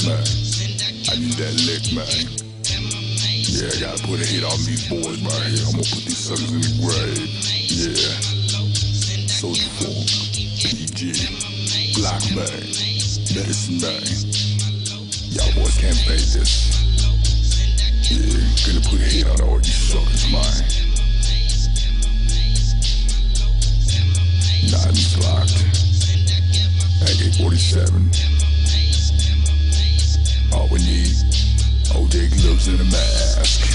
man. I need that lick, man. Yeah, I gotta put a hit on these boys right here. I'm gonna put these suckers in the grave. Yeah. Soulja Funk, PG, Black Man, Medicine Man. Y'all boys can't pay this. Yeah, gonna put a hit on all you suckers, man. Nothing's locked. AK-47. All we need, OJ gloves and a mask.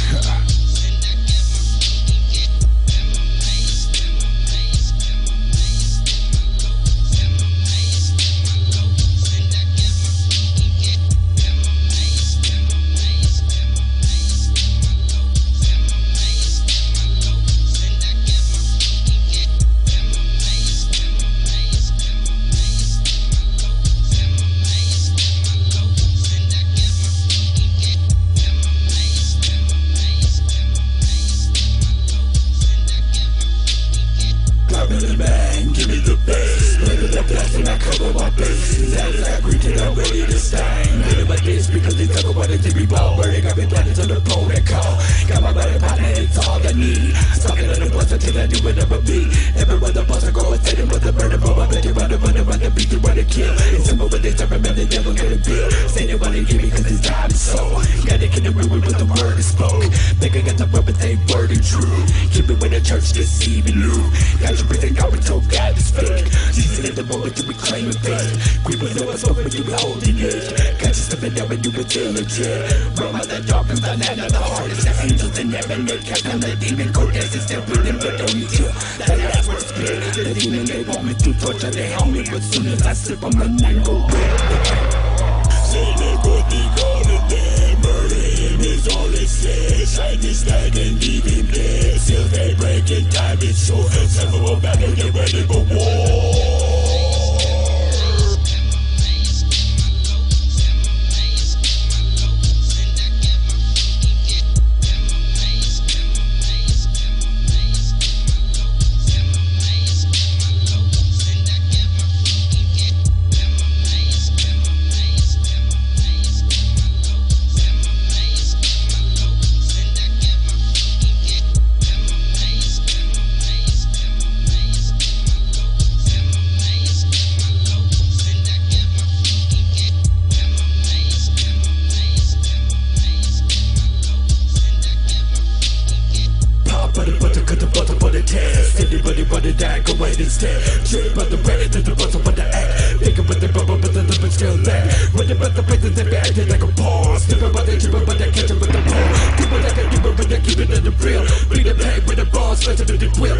Bang, give me the bass. Look at the blast and I cover my face. That's like greeted, I'm ready to stain. Look at my face because they talk about it to be ball. They got me planted to the protocol. Got my body partner, it's all I need. Stuck it on the bus until I do it never be. Everywhere the bus I go, I say them with the murder, but I bet you run the beat, you run the kill. It's simple, but they don't remember, they never get a bill. Say they wanna give me cause it's time so. Gotta get it real with the word is spoke. Think I got the rubber, they word and true. Keep it with the church deceiving you. Got you breathing out until God is fake. Jesus in the moment to reclaim it faith. Creepers know what's up when you be holding it. Got you stepping down when you were till legit. Run out the dark and the land of the hardest. The angels in heaven, they kept on the demon code. Yes, it's still breathing, but don't need you. That last word split. The demon they want me to torture, they help me. But soon as I slip, I'm a night go red. Say they go think all of them. Murder him is all it says. Shine this light and leave him dead. Still they breaking time, it's so several battle, get ready for war. Anybody but the die, go right instead. Straight by the ready to the bottom of the act. Pick up with the bubble, but the lippin' still there. With the breath, the places that be acting like a pause. Tippin' by the trippin', but they catch it with the pole. People that can do it, but they keep it in the real. Beat the pain with the balls, let's do the quill.